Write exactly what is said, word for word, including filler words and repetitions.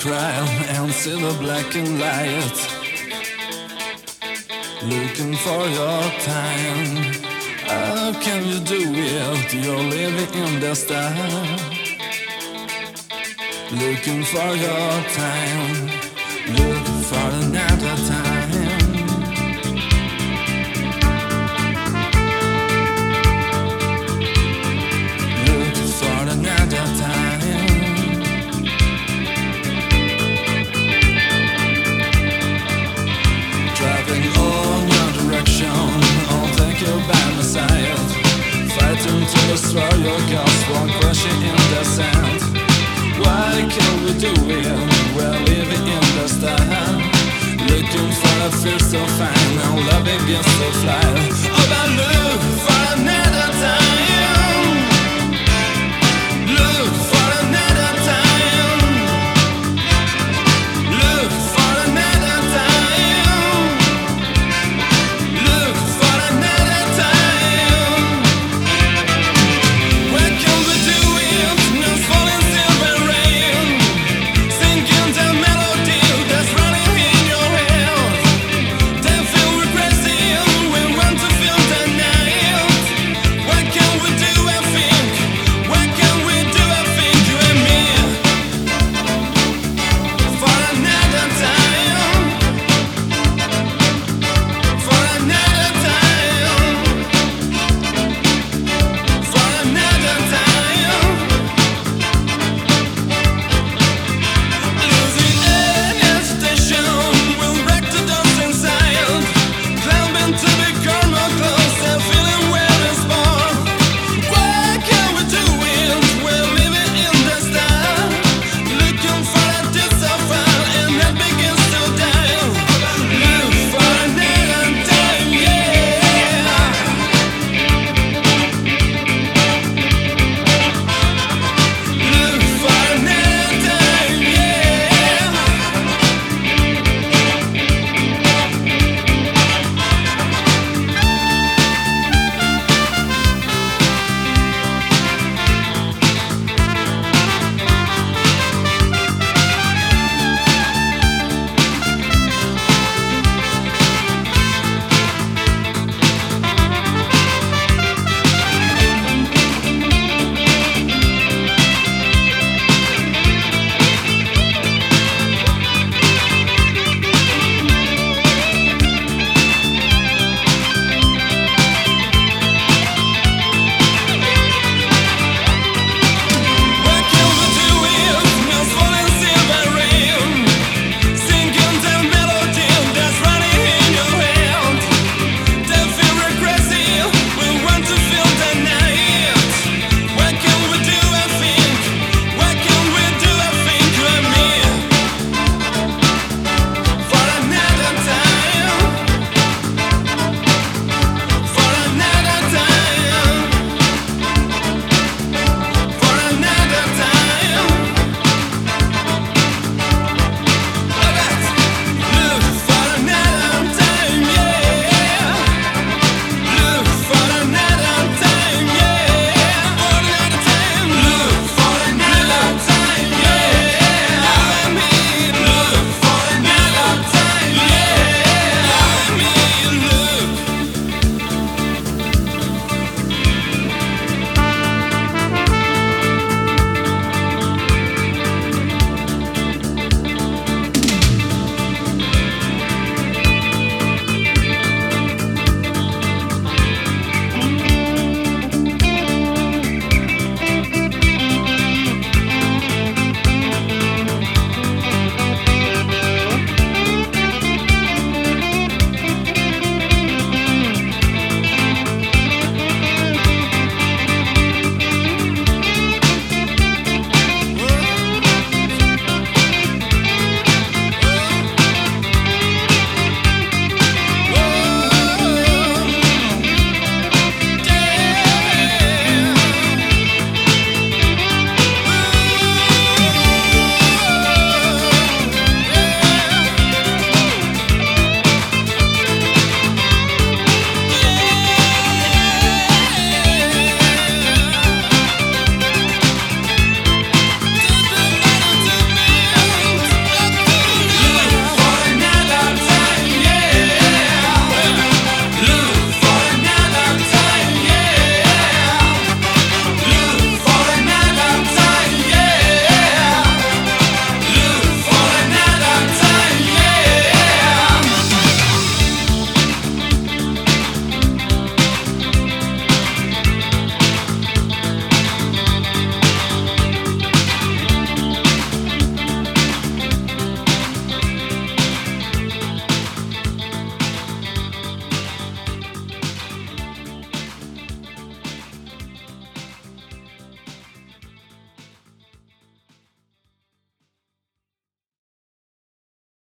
cry and see the black and light, looking for your time. How can you do it? You're living in the style, looking for your time, looking for another time. Looking for another time. Driving on your direction, I'll take you by my side, fighting to destroy your cause while crashing in the sand. Why can't we do it? We're living in the style, looking for a feel so fine, our love begins to fly. Oh, I look for